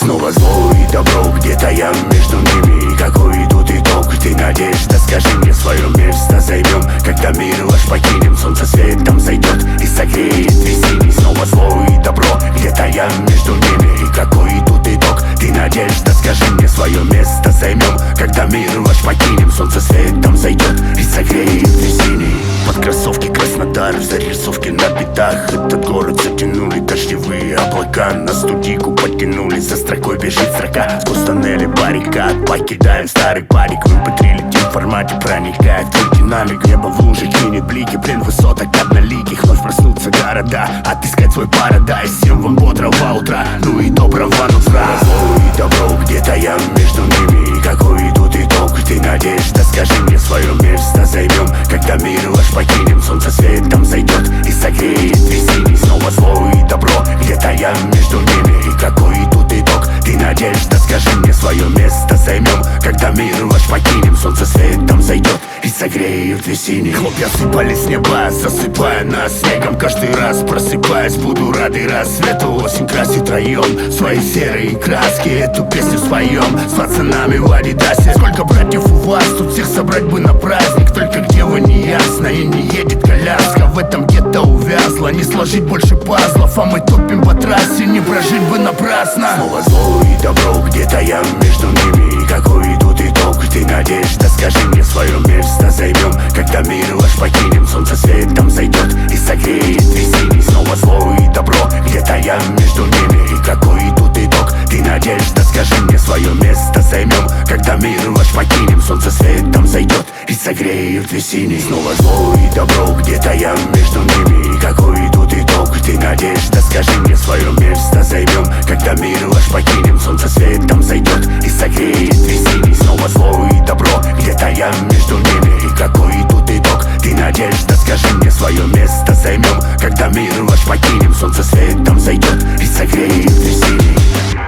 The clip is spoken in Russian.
Снова зло и добро, где-то я между ними. И какой тут итог, ты надежда, скажи мне, свое место займем. Когда мир ваш покинем, солнце светом зайдет и согреет весенний. Снова зло и добро, где-то я между ними. И какой тут итог, ты надежда, скажи мне, свое место займем. Когда мир ваш покинем, солнце светом зайдет и согреет весенний. Под кроссовки Краснодар, в зарисовке на битах. Этот город затянули дождевые облака. На студийку подтянули, за строкой бежит строка. Сквозь тоннели баррикад покидаем старый парик. В MP3 летим в формате, проникает в динамик. Небо в луже кинет блики, плен высоток одноликих. Вновь проснутся города, отыскать свой парадайз. Всем вам бодрого утра, ну и доброго утра. Зло и добро, где-то я между ними. И какой тут итог, ты надежда, скажи мне, свое место займем. Когда мир ваш покинем, солнце светом зайдет и согреет весенний. Снова зло и добро, где-то я между ними. И какой тут итог, ты надежда, скажи мне, свое место займем. Когда мир ваш покинем, солнце светом зайдет и согреет весенний. Хлопья сыпались с неба, засыпая нас снегом. Каждый раз просыпаясь, буду рады рассвету. Осень красит район, свои серые краски. Эту песню споем с пацанами в Адидасе. Сколько братьев у вас, тут всех собрать бы на праздник. Только где вы, не ясно, и не едет коляска. В этом где-то увязла, не сложить больше пазлов. А мы топим по трассе, не прожить бы напрасно. Снова зло и добро, где-то я между ними. И какой тут итог, ты надежда, скажи мне, свое место займем. Когда мир ваш покинем, солнце светом зайдет и согреет весенний. Снова зло и добро, где-то я между ними. И какой тут итог, ты надежда, скажи мне, свое место займем. Когда мир ваш покинем, солнце светом зайдет и согреет весенний. Снова зло и добро, где-то я между ними. И какой тут итог, ты надежда, скажи мне, свое место займем. Когда мир ваш покинем, солнце светом зайдет и согреет весенний. Снова зло и добро, где-то я между ними. И какой тут итог, ты надежда, скажи мне, свое место займем. Когда мир ваш покинем, солнце светом зайдет и согреет весенний.